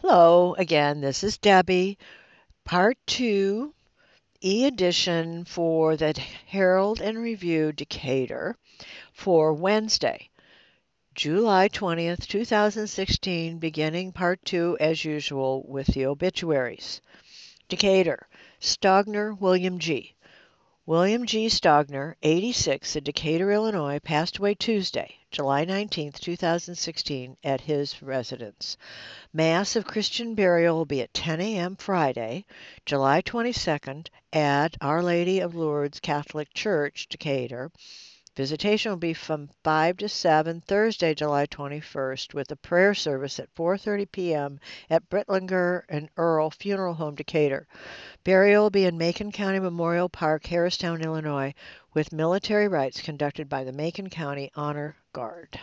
Hello again, this is Debbie, part two, e-edition for the Herald and Review Decatur for Wednesday, July 20th, 2016, beginning part two as usual with the obituaries. Decatur, Stogner William G. William G. Stogner, 86, of Decatur, Illinois, passed away Tuesday, July 19th, 2016, at his residence. Mass of Christian burial will be at 10 a.m. Friday, July 22nd, at Our Lady of Lourdes Catholic Church, Decatur. Visitation will be from 5 to 7 Thursday, July 21st, with a prayer service at 4:30 p.m. at Brittlinger and Earl Funeral Home, Decatur. Burial will be in Macon County Memorial Park, Harristown, Illinois, with military rites conducted by the Macon County Honor Guard.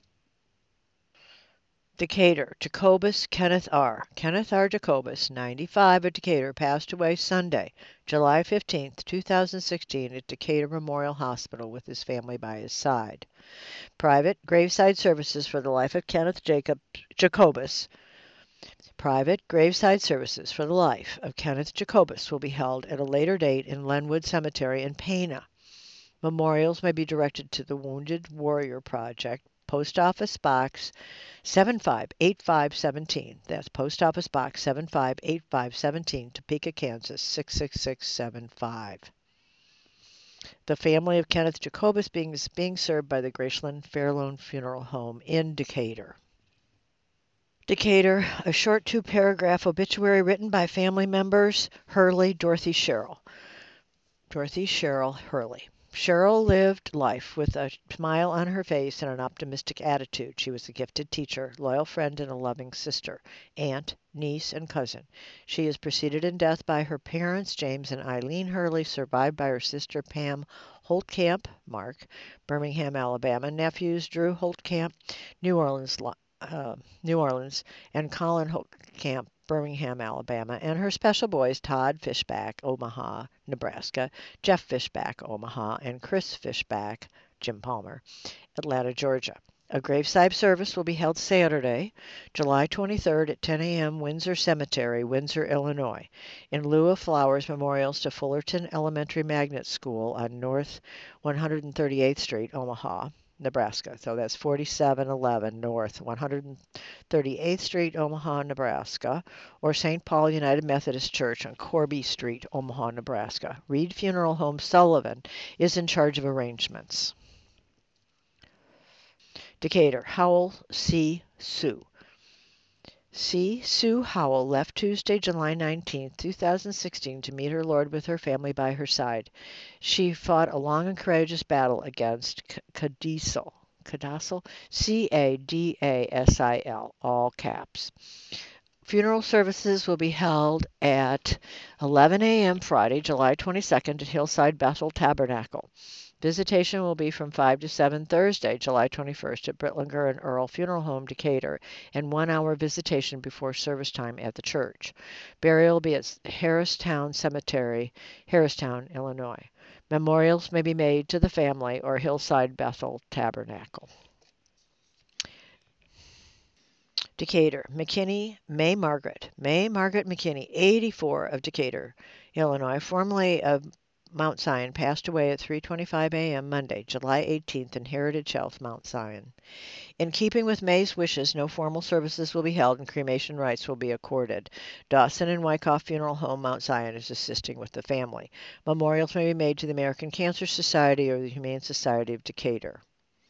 Decatur, Jacobus Kenneth R. Kenneth R. Jacobus, 95, of Decatur, passed away Sunday, July 15th, 2016, at Decatur Memorial Hospital with his family by his side. Private graveside services for the life of Kenneth Jacobus. Private graveside services for the life of Kenneth Jacobus will be held at a later date in Lenwood Cemetery in Pana. Memorials may be directed to the Wounded Warrior Project, Post Office Box 758517. That's Post Office Box 758517, Topeka, Kansas 66675. The family of Kenneth Jacobus is being served by the Graceland Fairlawn Funeral Home in Decatur. Decatur, a short two-paragraph obituary written by family members, Hurley Dorothy Sherrill. Dorothy Sherrill Hurley. Cheryl lived life with a smile on her face and an optimistic attitude. She was a gifted teacher, loyal friend, and a loving sister, aunt, niece, and cousin. She is preceded in death by her parents, James and Eileen Hurley, survived by her sister Pam Holtcamp, Mark, Birmingham, Alabama, nephews Drew Holtcamp, New Orleans, and Colin Holtcamp, Birmingham, Alabama, and her special boys Todd Fishback, Omaha, Nebraska, Jeff Fishback, Omaha, and Chris Fishback, Jim Palmer, Atlanta, Georgia. A graveside service will be held Saturday, July 23rd at 10 a.m. Windsor Cemetery, Windsor, Illinois. In lieu of flowers, memorials to Fullerton Elementary Magnet School on North 138th Street, Omaha, Nebraska. So that's 4711 North 138th Street, Omaha, Nebraska, or St. Paul United Methodist Church on Corby Street, Omaha, Nebraska. Reed Funeral Home Sullivan is in charge of arrangements. Decatur, Howell C. Sue. C. Sue Howell left Tuesday, July 19, 2016, to meet her Lord with her family by her side. She fought a long and courageous battle against Cadasil, Cadasil, all caps. Funeral services will be held at 11 a.m. Friday, July 22nd, at Hillside Bethel Tabernacle. Visitation will be from 5 to 7 Thursday, July 21st, at Brittlinger and Earl Funeral Home, Decatur, and 1-hour visitation before service time at the church. Burial will be at Harristown Cemetery, Harristown, Illinois. Memorials may be made to the family or Hillside Bethel Tabernacle. Decatur, McKinney, May Margaret McKinney, 84, of Decatur, Illinois, formerly of Mount Zion, passed away at 3:25 a.m. Monday, July 18th, in Heritage Health, Mount Zion. In keeping with May's wishes, no formal services will be held and cremation rites will be accorded. Dawson and Wyckoff Funeral Home, Mount Zion, is assisting with the family. Memorials may be made to the American Cancer Society or the Humane Society of Decatur.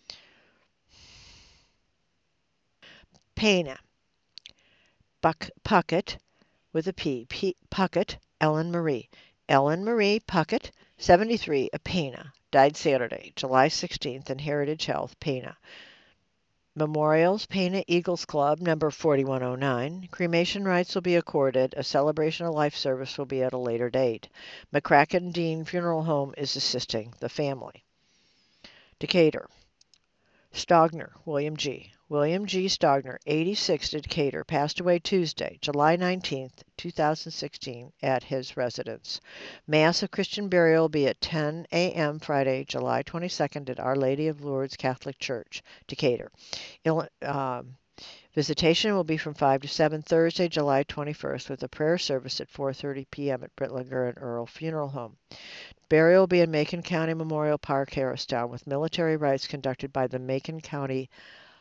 Pana, Puckett, with a P, Puckett, Ellen Marie. Ellen Marie Puckett, 73, of Pana, died Saturday, July 16th, in Heritage Health, Pana. Memorials, Pana Eagles Club, number 4109. Cremation rites will be accorded. A celebration of life service will be at a later date. McCracken Dean Funeral Home is assisting the family. Decatur, Stogner, William G. William G. Stogner, 86, of Decatur, passed away Tuesday, July 19th, 2016, at his residence. Mass of Christian burial will be at 10 a.m. Friday, July 22nd, at Our Lady of Lourdes Catholic Church, Decatur. Visitation will be from 5 to 7 Thursday, July 21st, with a prayer service at 4:30 p.m. at Brittlinger and Earl Funeral Home. Burial will be in Macon County Memorial Park, Harristown, with military rites conducted by the Macon County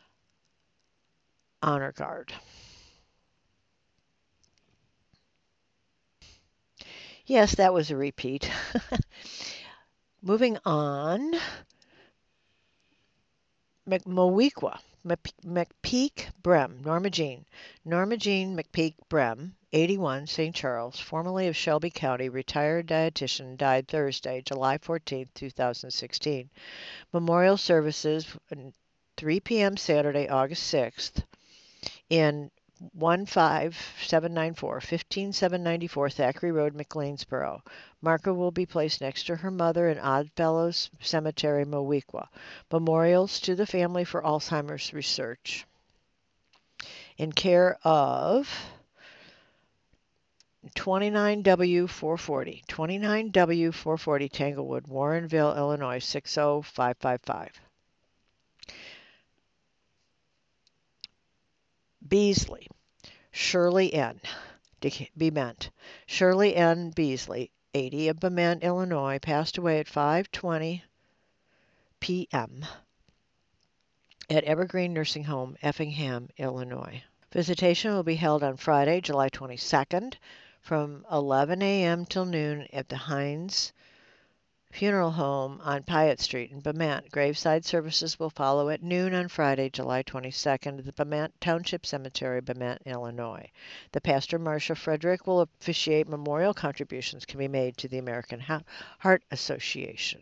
Honor Guard. Yes, that was a repeat. Moving on, Moweaqua, McPeak Brem, Norma Jean McPeak Brem, 81, St. Charles, formerly of Shelby County, retired dietitian, died Thursday, July 14, 2016. Memorial services 3 p.m. Saturday, August 6th in 15794 Thackeray Road, McLeansboro. Marker will be placed next to her mother in Oddfellows Cemetery, Moweaqua. Memorials to the family for Alzheimer's research. In care of 29W440 Tanglewood, Warrenville, Illinois 60555. Beasley, Shirley N. Bement. Shirley N. Beasley, 80, of Bement, Illinois, passed away at 5:20 p.m. at Evergreen Nursing Home, Effingham, Illinois. Visitation will be held on Friday, July 22nd, from 11 a.m. till noon at the Hines Funeral Home on Piatt Street in Bement. Graveside services will follow at noon on Friday, July 22nd, at the Bement Township Cemetery, Bement, Illinois. The pastor, Marcia Frederick, will officiate. Memorial contributions can be made to the American Heart Association.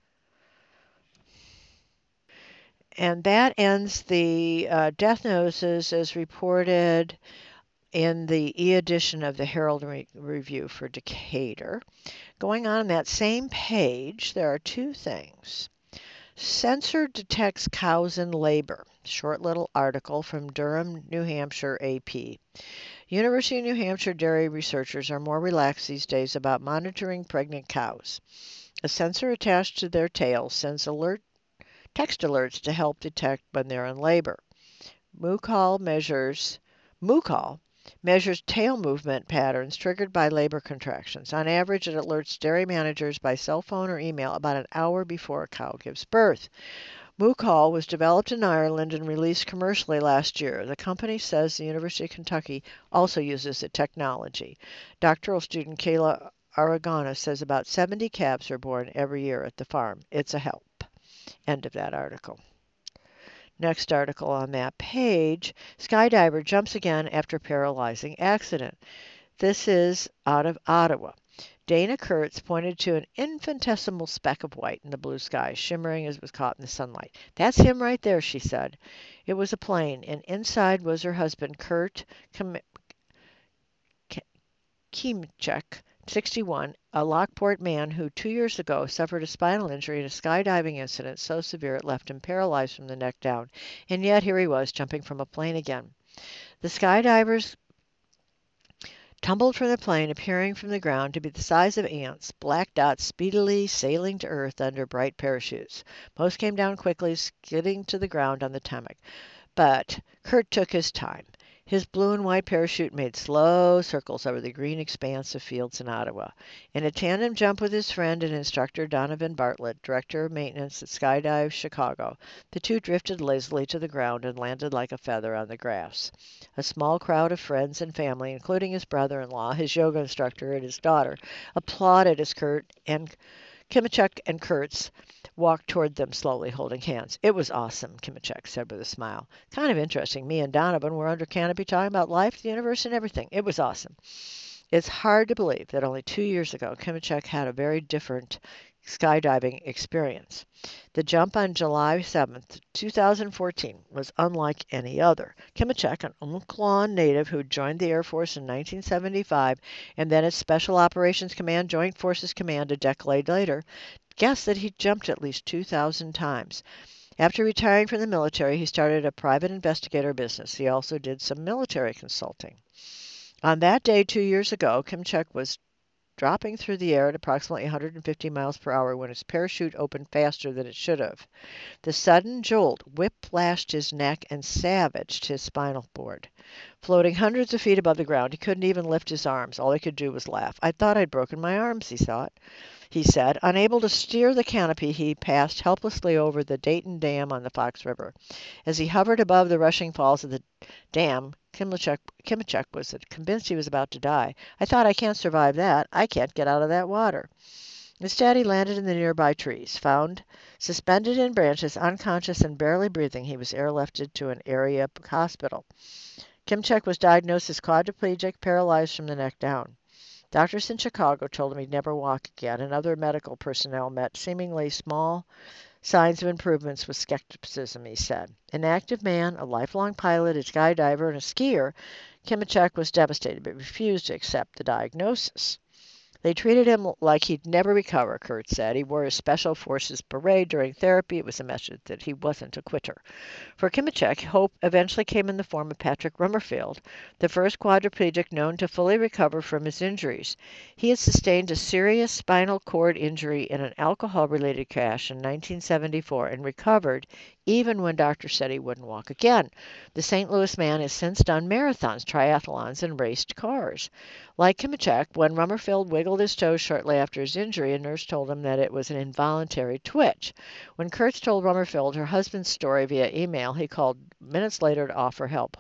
And that ends the death notices as reported in the e-edition of the Herald Review for Decatur. Going on that same page, there are two things. Sensor detects cows in labor. Short little article from Durham, New Hampshire AP. University of New Hampshire dairy researchers are more relaxed these days about monitoring pregnant cows. A sensor attached to their tails sends text alerts to help detect when they're in labor. Moocall measures tail movement patterns triggered by labor contractions. On average, it alerts dairy managers by cell phone or email about an hour before a cow gives birth. Moocall was developed in Ireland and released commercially last year. The company says the University of Kentucky also uses the technology. Doctoral student Kayla Aragona says about 70 calves are born every year at the farm. It's a help. End of that article. Next article on that page, skydiver jumps again after paralyzing accident. This is out of Ottawa. Dana Kurtz pointed to an infinitesimal speck of white in the blue sky, shimmering as it was caught in the sunlight. That's him right there, she said. It was a plane, and inside was her husband, Kurt Kimchek, 61, a Lockport man who 2 years ago suffered a spinal injury in a skydiving incident so severe it left him paralyzed from the neck down. And yet here he was, jumping from a plane again. The skydivers tumbled from the plane, appearing from the ground to be the size of ants, black dots speedily sailing to earth under bright parachutes. Most came down quickly, skidding to the ground on the tarmac. But Kurt took his time. His blue and white parachute made slow circles over the green expanse of fields in Ottawa. In a tandem jump with his friend and instructor Donovan Bartlett, director of maintenance at Skydive Chicago, the two drifted lazily to the ground and landed like a feather on the grass. A small crowd of friends and family, including his brother-in-law, his yoga instructor, and his daughter, applauded as Kimchek and Kurtz walked toward them slowly, holding hands. It was awesome, Kimchek said with a smile. Kind of interesting. Me and Donovan were under canopy talking about life, the universe, and everything. It was awesome. It's hard to believe that only 2 years ago, Kimchek had a very different skydiving experience. The jump on July 7th, 2014 was unlike any other. Kimchek, an Umpqua native who joined the Air Force in 1975 and then as Special Operations Command, Joint Forces Command a decade later, guessed that he jumped at least 2,000 times. After retiring from the military, he started a private investigator business. He also did some military consulting. On that day 2 years ago, Kimchek was dropping through the air at approximately 150 miles per hour when his parachute opened faster than it should have. The sudden jolt whiplashed his neck and savaged his spinal cord. Floating hundreds of feet above the ground, he couldn't even lift his arms. All he could do was laugh. I thought I'd broken my arms, he said. Unable to steer the canopy, he passed helplessly over the Dayton Dam on the Fox River. As he hovered above the rushing falls of the dam, Kimachek was convinced he was about to die. I thought, I can't survive that. I can't get out of that water. Instead, he landed in the nearby trees. Found suspended in branches, unconscious and barely breathing, he was airlifted to an area hospital. Kimchek was diagnosed as quadriplegic, paralyzed from the neck down. Doctors in Chicago told him he'd never walk again, and other medical personnel met seemingly small signs of improvements with skepticism, he said. An active man, a lifelong pilot, a skydiver, and a skier, Kimachek was devastated but refused to accept the diagnosis. They treated him like he'd never recover, Kurt said. He wore his Special Forces beret during therapy. It was a message that he wasn't a quitter. For Kimachek, hope eventually came in the form of Patrick Rummerfield, the first quadriplegic known to fully recover from his injuries. He had sustained a serious spinal cord injury in an alcohol-related crash in 1974 and recovered even when doctors said he wouldn't walk again. The St. Louis man has since done marathons, triathlons, and raced cars. Like Kimachek, when Rummerfield wiggled his toes shortly after his injury, a nurse told him that it was an involuntary twitch. When Kurtz told Rummerfield her husband's story via email, he called minutes later to offer help.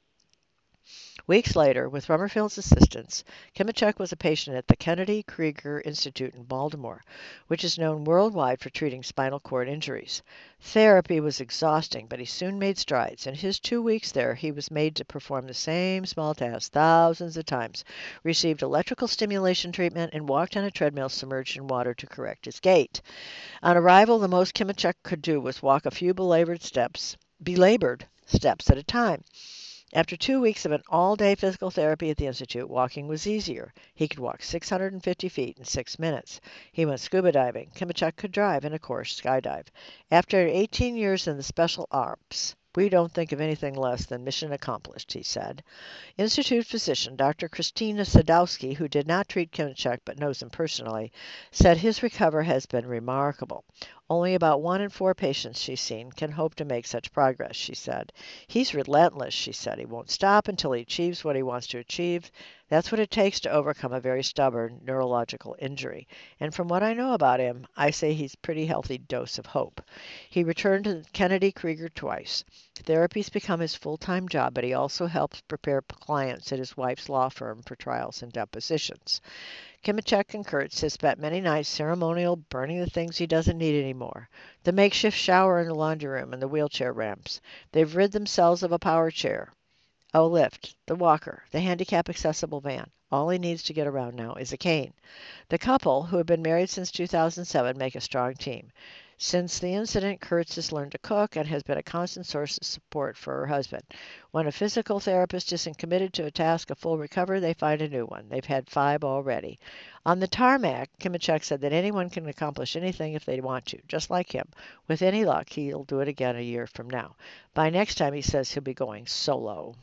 Weeks later, with Rummerfield's assistance, Kimachek was a patient at the Kennedy Krieger Institute in Baltimore, which is known worldwide for treating spinal cord injuries. Therapy was exhausting, but he soon made strides. In his 2 weeks there, he was made to perform the same small tasks thousands of times, received electrical stimulation treatment, and walked on a treadmill submerged in water to correct his gait. On arrival, the most Kimachek could do was walk a few belabored steps at a time. After 2 weeks of an all-day physical therapy at the Institute, walking was easier. He could walk 650 feet in 6 minutes. He went scuba diving. Kimachek could drive and, of course, skydive. After 18 years in the Special Ops, we don't think of anything less than mission accomplished, he said. Institute physician Dr. Christina Sadowski, who did not treat Kimachek but knows him personally, said his recovery has been remarkable. Only about 1 in 4 patients she's seen can hope to make such progress, she said. He's relentless, she said. He won't stop until he achieves what he wants to achieve. That's what it takes to overcome a very stubborn neurological injury. And from what I know about him, I say he's a pretty healthy dose of hope. He returned to Kennedy Krieger twice. Therapy's become his full-time job, but he also helps prepare clients at his wife's law firm for trials and depositions. Kimachek and Kurtz have spent many nights ceremonial burning the things he doesn't need anymore. The makeshift shower in the laundry room and the wheelchair ramps. They've rid themselves of a power chair, a lift, the walker, the handicap-accessible van. All he needs to get around now is a cane. The couple, who have been married since 2007, make a strong team. Since the incident, Kurtz has learned to cook and has been a constant source of support for her husband. When a physical therapist isn't committed to a task of full recovery, they find a new one. They've had 5 already. On the tarmac, Kimachek said that anyone can accomplish anything if they want to, just like him. With any luck, he'll do it again a year from now. By next time, he says he'll be going solo.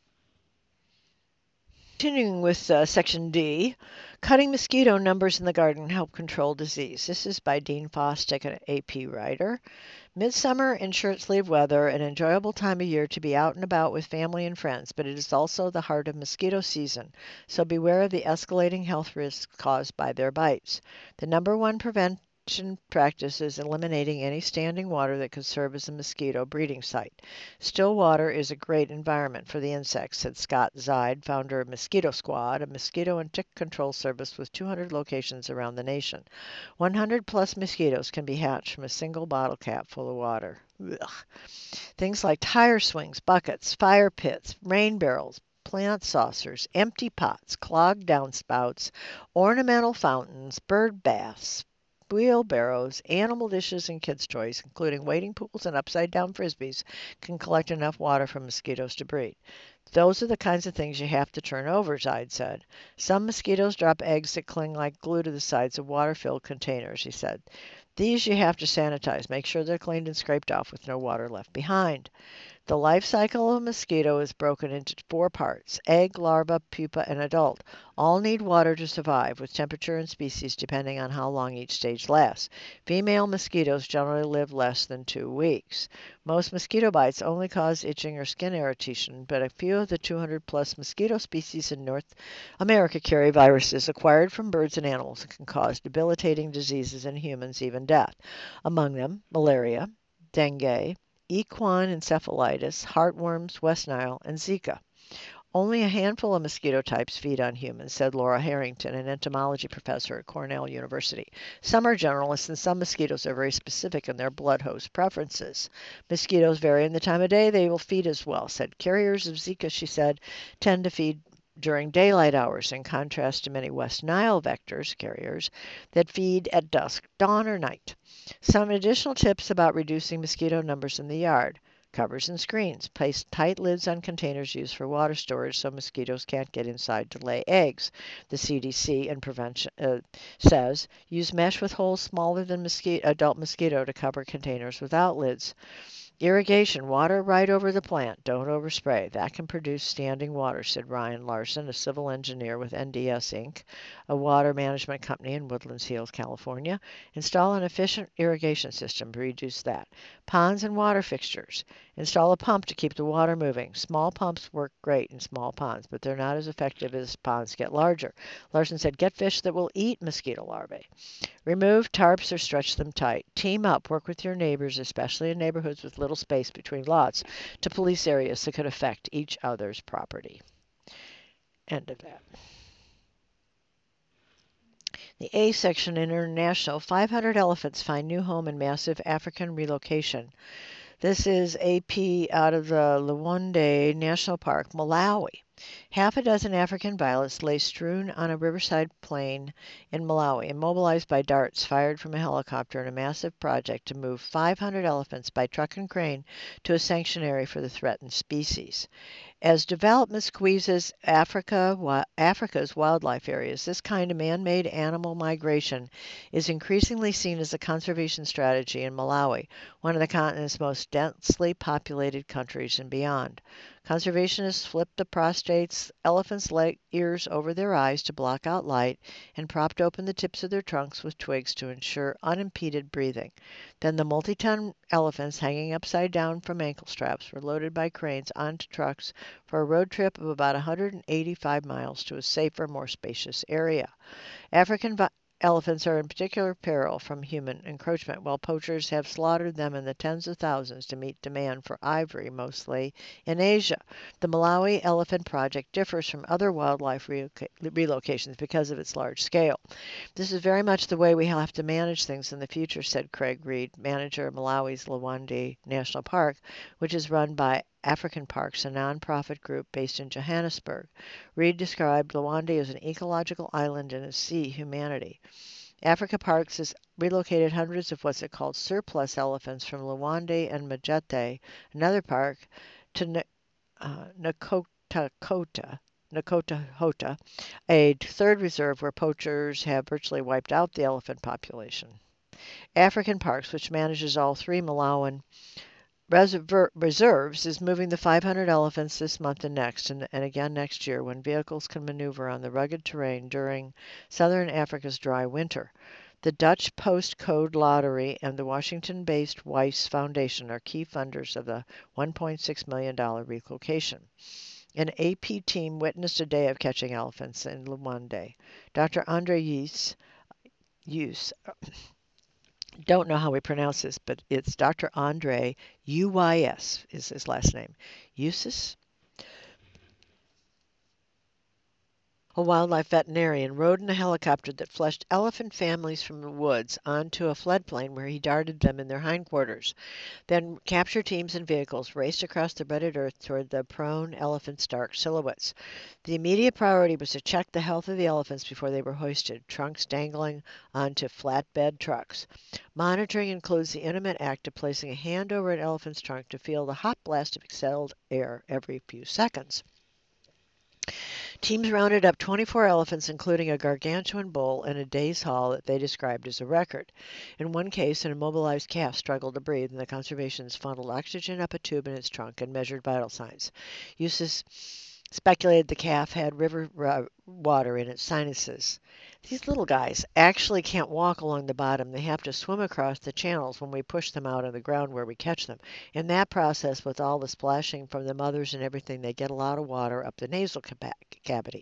Continuing with Section D, cutting mosquito numbers in the garden help control disease. This is by Dean Fosdick, an AP writer. Midsummer in shirt-sleeve weather, an enjoyable time of year to be out and about with family and friends, but it is also the heart of mosquito season, so beware of the escalating health risks caused by their bites. The number one prevention practice is eliminating any standing water that could serve as a mosquito breeding site. Still water is a great environment for the insects, said Scott Zide, founder of Mosquito Squad, a mosquito and tick control service with 200 locations around the nation. 100 plus mosquitoes can be hatched from a single bottle cap full of water. Ugh. Things like tire swings, buckets, fire pits, rain barrels, plant saucers, empty pots, clogged downspouts, ornamental fountains, bird baths, wheelbarrows, animal dishes, and kids' toys, including wading pools and upside-down frisbees, can collect enough water from mosquitoes to breed. Those are the kinds of things you have to turn over, Zide said. Some mosquitoes drop eggs that cling like glue to the sides of water-filled containers, he said. These you have to sanitize. Make sure they're cleaned and scraped off with no water left behind. The life cycle of a mosquito is broken into 4 parts: egg, larva, pupa, and adult. All need water to survive, with temperature and species depending on how long each stage lasts. Female mosquitoes generally live less than 2 weeks. Most mosquito bites only cause itching or skin irritation, but a few of the 200-plus mosquito species in North America carry viruses acquired from birds and animals that can cause debilitating diseases in humans, even death. Among them, malaria, dengue, equine encephalitis, heartworms, West Nile, and Zika. Only a handful of mosquito types feed on humans, said Laura Harrington, an entomology professor at Cornell University. Some are generalists, and some mosquitoes are very specific in their blood host preferences. Mosquitoes vary in the time of day they will feed as well, said. Carriers of Zika, she said, tend to feed during daylight hours, in contrast to many West Nile vectors carriers that feed at dusk, dawn, or night. Some additional tips about reducing mosquito numbers in the yard. Covers and screens. Place tight lids on containers used for water storage so mosquitoes can't get inside to lay eggs. The CDC and prevention says use mesh with holes smaller than adult mosquito to cover containers without lids. Irrigation, water right over the plant. Don't overspray. That can produce standing water, said Ryan Larson, a civil engineer with NDS Inc., a water management company in Woodlands Hills, California. Install an efficient irrigation system to reduce that. Ponds and water fixtures. Install a pump to keep the water moving. Small pumps work great in small ponds, but they're not as effective as ponds get larger. Larson said, get fish that will eat mosquito larvae. Remove tarps or stretch them tight. Team up. Work with your neighbors, especially in neighborhoods with little space between lots, to police areas that could affect each other's property. End of that. The A section in International, 500 elephants find new home in massive African relocation. This is AP out of the Luwonde National Park, Malawi. Half a dozen African violets lay strewn on a riverside plain in Malawi, immobilized by darts fired from a helicopter in a massive project to move 500 elephants by truck and crane to a sanctuary for the threatened species. As development squeezes Africa's wildlife areas, this kind of man-made animal migration is increasingly seen as a conservation strategy in Malawi, one of the continent's most densely populated countries and beyond. Conservationists flipped the prostrate elephants' ears over their eyes to block out light and propped open the tips of their trunks with twigs to ensure unimpeded breathing. Then the multi-ton elephants, hanging upside down from ankle straps, were loaded by cranes onto trucks for a road trip of about 185 miles to a safer, more spacious area. African elephants are in particular peril from human encroachment, while poachers have slaughtered them in the tens of thousands to meet demand for ivory, mostly in Asia. The Malawi Elephant Project differs from other wildlife relocations because of its large scale. This is very much the way we have to manage things in the future, said Craig Reed, manager of Malawi's Luwonde National Park, which is run by African Parks, a nonprofit group based in Johannesburg. Reed described Luwonde as an ecological island in a sea humanity. Africa Parks has relocated hundreds of what's it called surplus elephants from Luwonde and Majete, another park, to Nakota, a third reserve where poachers have virtually wiped out the elephant population. African Parks, which manages all 3 Malawian reserves, is moving the 500 elephants this month and next, and again next year, when vehicles can maneuver on the rugged terrain during southern Africa's dry winter. The Dutch Postcode Lottery and the Washington-based Weiss Foundation are key funders of the $1.6 million relocation. An AP team witnessed a day of catching elephants in Luwonde. Dr. Andre Uyse, don't know how we pronounce this, but it's Dr. Andre, Uys is his last name. Uyse, a wildlife veterinarian, rode in a helicopter that flushed elephant families from the woods onto a floodplain where he darted them in their hindquarters. Then capture teams and vehicles raced across the rutted earth toward the prone elephants' dark silhouettes. The immediate priority was to check the health of the elephants before they were hoisted, trunks dangling onto flatbed trucks. Monitoring includes the intimate act of placing a hand over an elephant's trunk to feel the hot blast of exhaled air every few seconds. Teams rounded up 24 elephants, including a gargantuan bull, in a day's haul that they described as a record. In one case, an immobilized calf struggled to breathe, and the conservationists funneled oxygen up a tube in its trunk and measured vital signs. Eustace speculated the calf had river water in its sinuses. These little guys actually can't walk along the bottom. They have to swim across the channels when we push them out on the ground where we catch them. In that process, with all the splashing from the mothers and everything, they get a lot of water up the nasal cavity.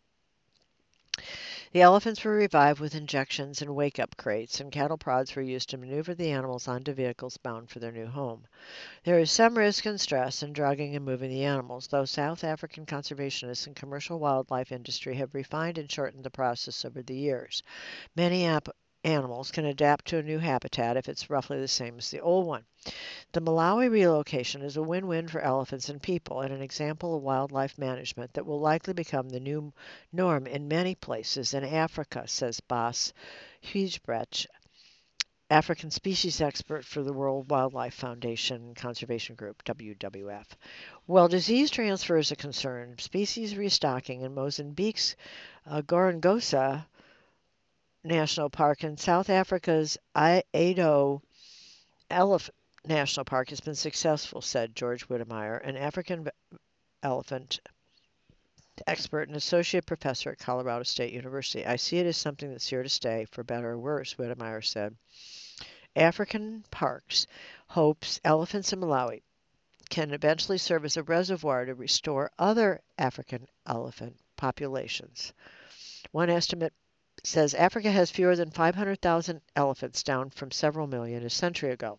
The elephants were revived with injections and wake-up crates, and cattle prods were used to maneuver the animals onto vehicles bound for their new home. There is some risk and stress in drugging and moving the animals, though South African conservationists and commercial wildlife industry have refined and shortened the process over the years. Many animals can adapt to a new habitat if it's roughly the same as the old one. The Malawi relocation is a win-win for elephants and people, and an example of wildlife management that will likely become the new norm in many places in Africa, says Bas Huijsbrecht, African species expert for the World Wildlife Foundation Conservation Group, WWF. While disease transfer is a concern, species restocking in Mozambique's Gorongosa National Park and South Africa's Ado Elephant National Park has been successful, said George Whittemire, an African elephant expert and associate professor at Colorado State University. I see it as something that's here to stay, for better or worse, Whittemire said. African Parks hopes elephants in Malawi can eventually serve as a reservoir to restore other African elephant populations. One estimate says Africa has fewer than 500,000 elephants, down from several million a century ago.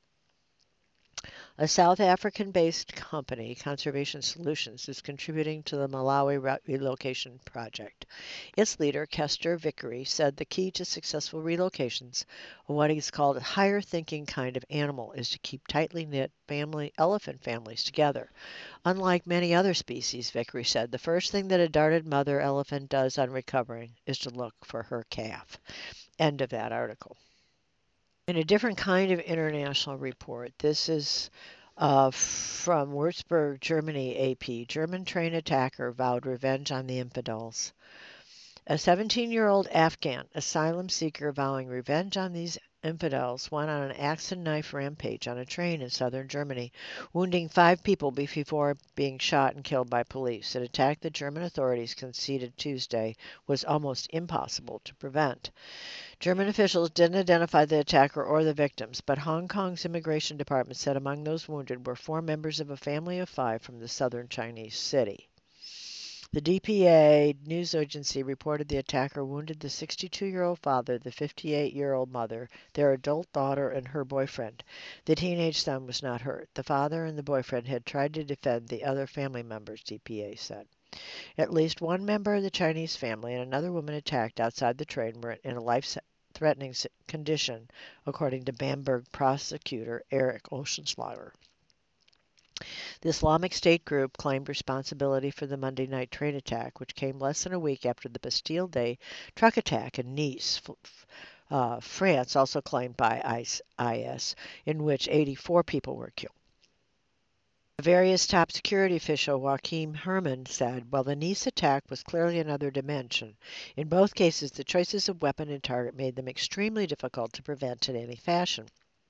A South African-based company, Conservation Solutions, is contributing to the Malawi relocation project. Its leader, Kester Vickery, said the key to successful relocations of what he's called a higher-thinking kind of animal is to keep tightly knit elephant families together. Unlike many other species, Vickery said, the first thing that a darted mother elephant does on recovering is to look for her calf. End of that article. In a different kind of international report, this is from Würzburg, Germany, AP. German train attacker vowed revenge on the infidels. A 17-year-old Afghan asylum seeker vowing revenge on these infidels went on an axe and knife rampage on a train in southern Germany, wounding 5 people before being shot and killed by police. An attack the German authorities conceded Tuesday was almost impossible to prevent. German officials didn't identify the attacker or the victims, but Hong Kong's immigration department said among those wounded were 4 members of a family of 5 from the southern Chinese city. The DPA news agency reported the attacker wounded the 62-year-old father, the 58-year-old mother, their adult daughter, and her boyfriend. The teenage son was not hurt. The father and the boyfriend had tried to defend the other family members, DPA said. At least one member of the Chinese family and another woman attacked outside the train were in a life-threatening condition, according to Bamberg prosecutor Eric Oschenschlager. The Islamic State group claimed responsibility for the Monday night train attack, which came less than a week after the Bastille Day truck attack in Nice, France, also claimed by IS, in which 84 people were killed. A various top security official, Joachim Herrmann, said, while the Nice attack was clearly another dimension, in both cases the choices of weapon and target made them extremely difficult to prevent in any fashion.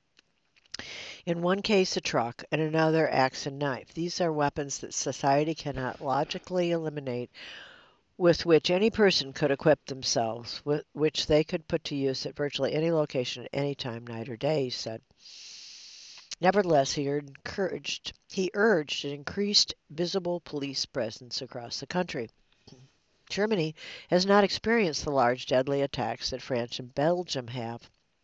In one case, a truck, and another, axe and knife. These are weapons that society cannot logically eliminate, with which any person could equip themselves, which they could put to use at virtually any location at any time, night or day, he said. Nevertheless, he urged an increased visible police presence across the country. Germany has not experienced the large deadly attacks that France and Belgium have,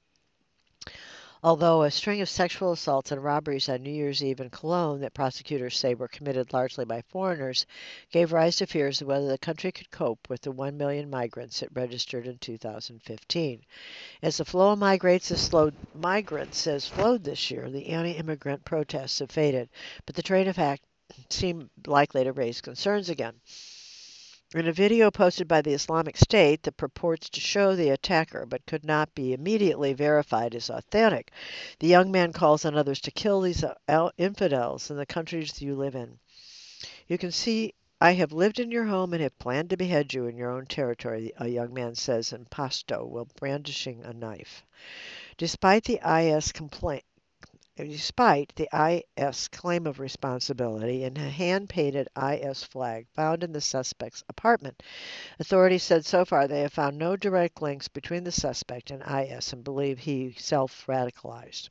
although a string of sexual assaults and robberies on New Year's Eve in Cologne that prosecutors say were committed largely by foreigners gave rise to fears of whether the country could cope with the 1 million migrants it registered in 2015. As the flow of migrants has slowed this year, the anti-immigrant protests have faded, but the train attack seemed likely to raise concerns again. In a video posted by the Islamic State that purports to show the attacker but could not be immediately verified as authentic, the young man calls on others to kill these infidels in the countries you live in. You can see I have lived in your home and have planned to behead you in your own territory, a young man says in Pashto while brandishing a knife. Despite the IS complaint, Despite the IS claim of responsibility and a hand-painted IS flag found in the suspect's apartment, authorities said so far they have found no direct links between the suspect and IS and believe he self-radicalized.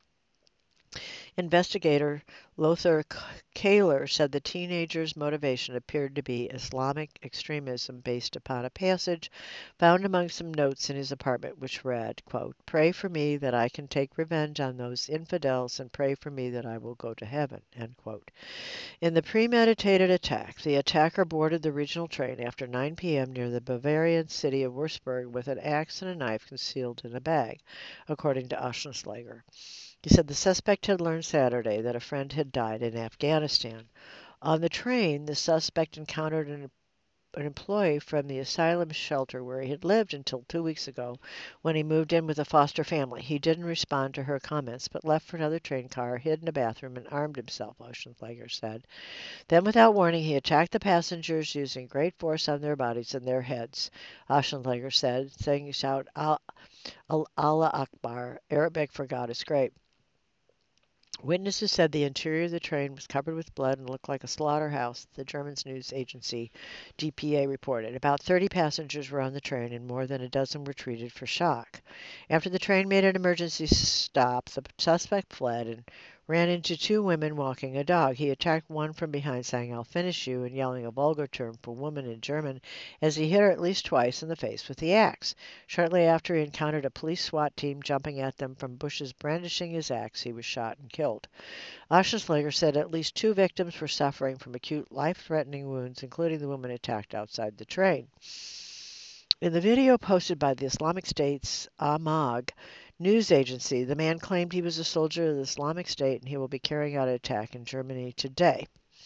Investigator Lothar Kahler said the teenager's motivation appeared to be Islamic extremism based upon a passage found among some notes in his apartment which read, quote, "Pray for me that I can take revenge on those infidels and pray for me that I will go to heaven." End quote. In the premeditated attack, the attacker boarded the regional train after 9 p.m. near the Bavarian city of Würzburg with an axe and a knife concealed in a bag, according to Oschenschläger. He said the suspect had learned Saturday that a friend had died in Afghanistan. On the train, the suspect encountered an employee from the asylum shelter where he had lived until 2 weeks ago when he moved in with a foster family. He didn't respond to her comments, but left for another train car, hid in a bathroom, and armed himself, Oschenschläger said. Then, without warning, he attacked the passengers using great force on their bodies and their heads, Oschenschläger said, saying out Allah Akbar, Arabic for God is great. Witnesses said the interior of the train was covered with blood and looked like a slaughterhouse, the German news agency dpa reported. About 30 passengers were on the train and more than a dozen were treated for shock. After the train made an emergency stop, the suspect fled and ran into two women walking a dog. He attacked one from behind, saying, "I'll finish you," and yelling a vulgar term for woman in German as he hit her at least twice in the face with the axe. Shortly after, he encountered a police SWAT team jumping at them from bushes brandishing his axe. He was shot and killed. Oschenschläger said at least 2 victims were suffering from acute life-threatening wounds, including the woman attacked outside the train. In the video posted by the Islamic State's Ahmad news agency, the man claimed he was a soldier of the Islamic State and he will be carrying out an attack in Germany today.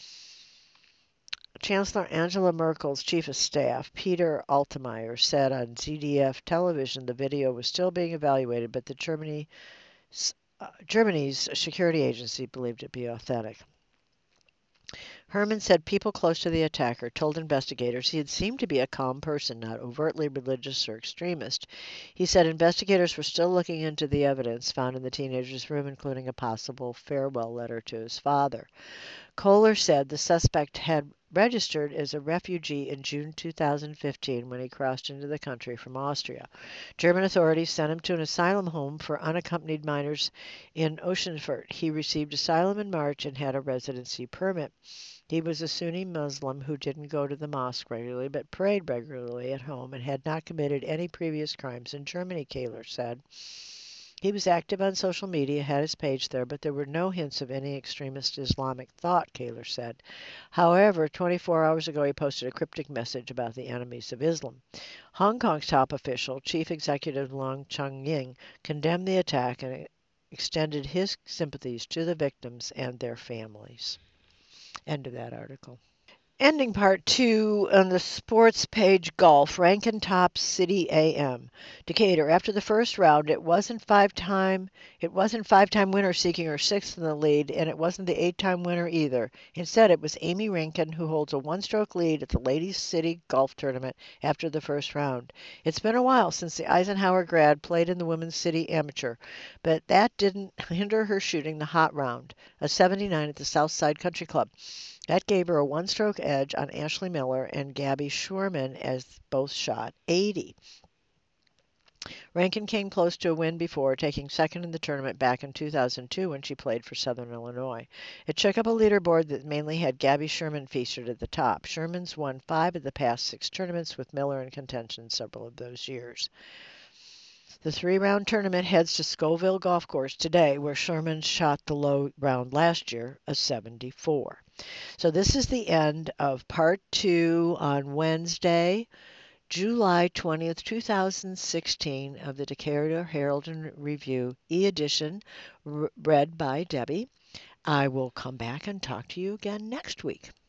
Chancellor Angela Merkel's chief of staff, Peter Altmaier, said on ZDF television the video was still being evaluated, but the Germany's security agency believed it to be authentic. Herman said people close to the attacker told investigators he had seemed to be a calm person, not overtly religious or extremist. He said investigators were still looking into the evidence found in the teenager's room, including a possible farewell letter to his father. Kohler said the suspect had registered as a refugee in June 2015 when he crossed into the country from Austria. German authorities sent him to an asylum home for unaccompanied minors in Oschenfurt. He received asylum in March and had a residency permit. He was a Sunni Muslim who didn't go to the mosque regularly but prayed regularly at home and had not committed any previous crimes in Germany, Kahler said. He was active on social media, had his page there, but there were no hints of any extremist Islamic thought, Kahler said. However, 24 hours ago he posted a cryptic message about the enemies of Islam. Hong Kong's top official, Chief Executive Leung Chun-ying, condemned the attack and extended his sympathies to the victims and their families. End of that article. Ending part 2 on the sports page golf, Rankin tops City AM. Decatur, after the first round, it wasn't five-time winner seeking her 6th in the lead, and it wasn't the 8-time winner either. Instead, it was Amy Rankin who holds a one-stroke lead at the Ladies City Golf Tournament after the first round. It's been a while since the Eisenhower grad played in the Women's City Amateur, but that didn't hinder her shooting the hot round, a 79 at the Southside Country Club. That gave her a one-stroke edge on Ashley Miller and Gabby Schurman as both shot 80. Rankin came close to a win before, taking second in the tournament back in 2002 when she played for Southern Illinois. It shook up a leaderboard that mainly had Gabby Schurman featured at the top. Schurman's won 5 of the past 6 tournaments, with Miller in contention several of those years. The 3-round tournament heads to Scoville Golf Course today, where Schurman shot the low round last year, a 74. So this is the end of part 2 on Wednesday, July 20th, 2016 of the Decatur Herald and Review e-edition read by Debbie. I will come back and talk to you again next week.